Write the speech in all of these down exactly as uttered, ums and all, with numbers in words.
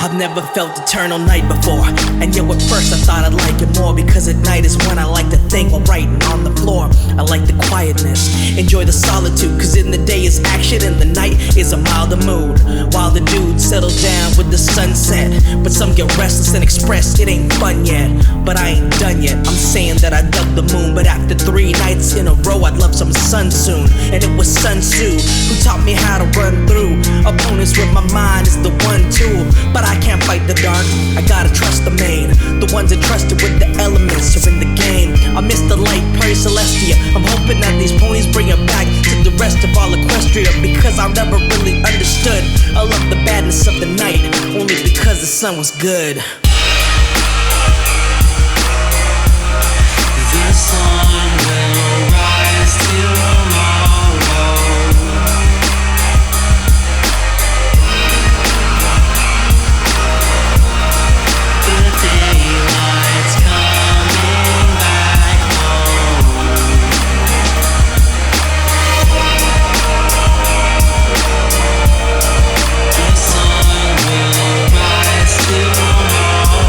I've never felt eternal night before, and yet at first I thought I'd like it more, because at night is when I like to think while writing on the floor. I like the quietness, enjoy the solitude, cause in the day is action and the night is a milder mood. While the dudes settle down with the sunset, but some get restless and express it ain't fun yet. But I ain't done yet, I'm saying that I dug the moon, but after three nights in a row I'd love some sun soon. And it was Sun Tzu who taught me how to run through opponents with my mind is the one tool. But I can't fight the dark, I gotta trust the main. The ones entrusted with the elements are in the game. I miss the light, Prairie Celestia. I'm hoping that these ponies bring it back to the rest of all Equestria, because I never really understood. I love the badness of the night, only because the sun was good. The sun will rise tomorrow. The daylight's coming back home. The sun will rise tomorrow.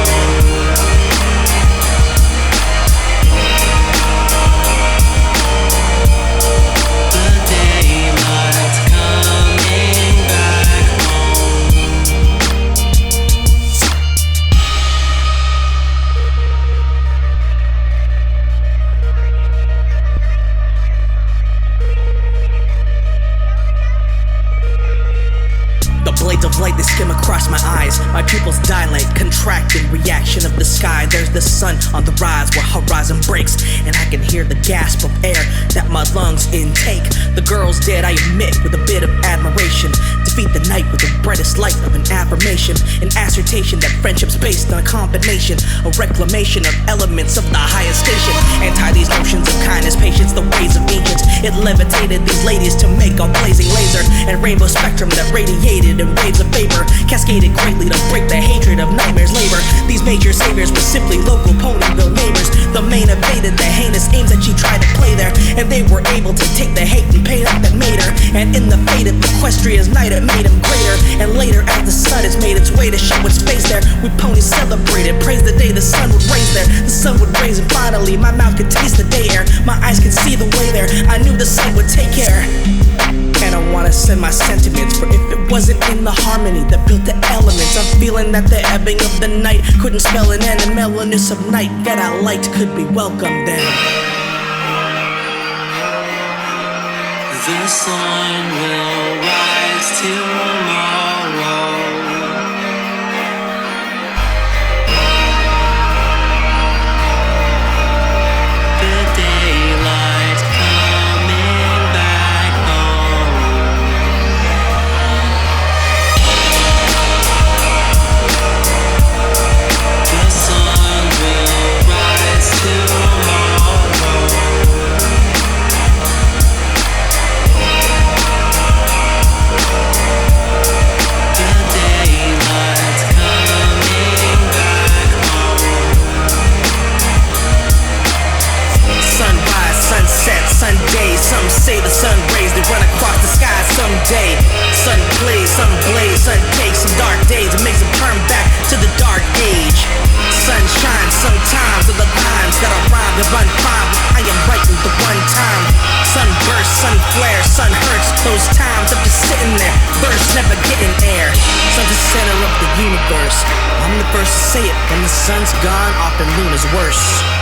Blades of light, they skim across my eyes. My pupils dilate, contract in reaction of the sky. There's the sun on the rise where horizon breaks, and I can hear the gasp of air that my lungs intake. The girl's dead, I admit, with a bit of admiration. Defeat the night with the brightest light of an affirmation, an assertion that friendship's based on a combination, a reclamation of elements of the highest station. Anti these notions of kindness, patience, the ways of ancients. It levitated these ladies to make a blazing laser and rainbow spectrum that radiated in waves of vapor, cascaded greatly to break the hatred of nightmares labor. These major saviors were simply local Ponyville neighbors. The main evaded the heinous aims that she tried to play there, and they were able to take the hate and pain out that made her. And in the fate of Equestria's night, it made him greater. And later, as the sun has made its way to show its face there, we ponies celebrated, praised the day the sun would raise there. The sun would raise, and finally my mouth could taste the day air. My eyes could see the way there. I knew the sun would take care. And I wanna send my sentiments, for if it wasn't in the harmony that built the elements, I'm feeling that the ebbing of the night couldn't spell an end, and mellowness of night that I liked could be welcomed then. The sun will rise tomorrow. The daylight's coming back home. The sun will rise tomorrow. The daylight's coming back home. Sunrise, sunset, Sunday. Some say the sun rays, they run across the sky someday. Sun plays, sun blaze, sun takes some dark days and makes them turn back to the dark age. Sun shines sometimes of the lines that are rhymed and run fine. I am writing the one time. Sun bursts, sun flares, sun hurts. Those times I'm just sitting there, burst never getting air. Sun's the center of the universe. I'm the first to say it. When the sun's gone, often noon is worse.